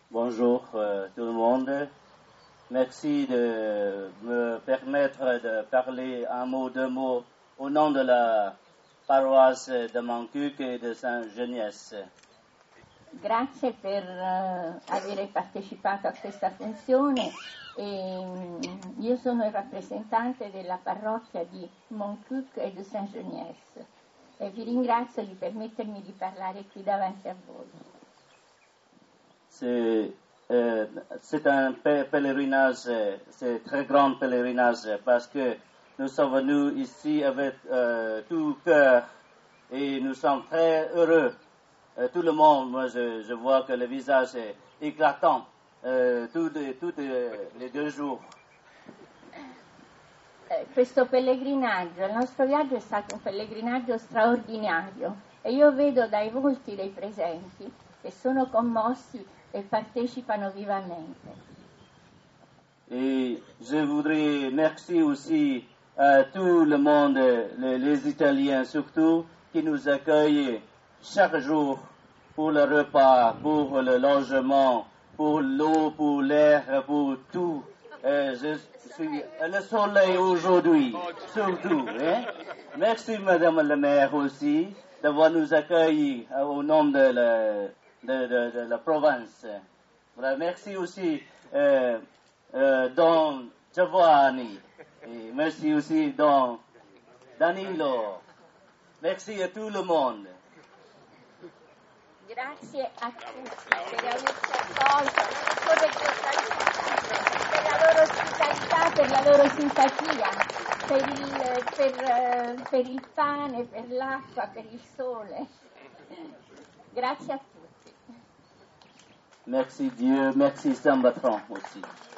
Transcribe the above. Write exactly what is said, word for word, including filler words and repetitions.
Bonjour euh, tout le monde. Merci de me permettre de parler un mot, deux mots au nom de la paroisse de Montcuq e de Saint-Geniès. Grazie per uh, aver partecipato a questa funzione. E, um, io sono il rappresentante della parrocchia di Montcuq e de Saint-Geniès e vi ringrazio di permettermi di parlare qui davanti a voi. C'est, euh, c'est un pèlerinage, c'est un très grand pèlerinage parce que nous sommes venus ici avec euh, tout cœur et nous sommes très heureux. Euh, tout le monde, moi je, je vois que le visage est éclatant euh, tous les deux jours. Eh, questo pellegrinaggio, il nostro viaggio è stato un pellegrinaggio straordinario e io vedo dai volti dei presenti che sono commossi e partecipano vivamente. Et je voudrais remercier aussi à tout le monde, les, les Italiens surtout, qui nous accueillent chaque jour pour le repas, pour le logement, pour l'eau, pour l'air, pour tout. Euh, je suis le soleil aujourd'hui, surtout. Hein? Merci Madame la maire aussi d'avoir nous accueillis au nom de la, de, de, de la province. Merci aussi euh, euh, Don Giovanni, et merci aussi Don Danilo. Merci à tout le monde. Grazie a tutti per averci accolto, per la loro ospitalità, per la loro simpatia, per il, per, per il pane, per l'acqua, per il sole. Grazie a tutti. Merci Dieu, merci Saint Bertrand aussi.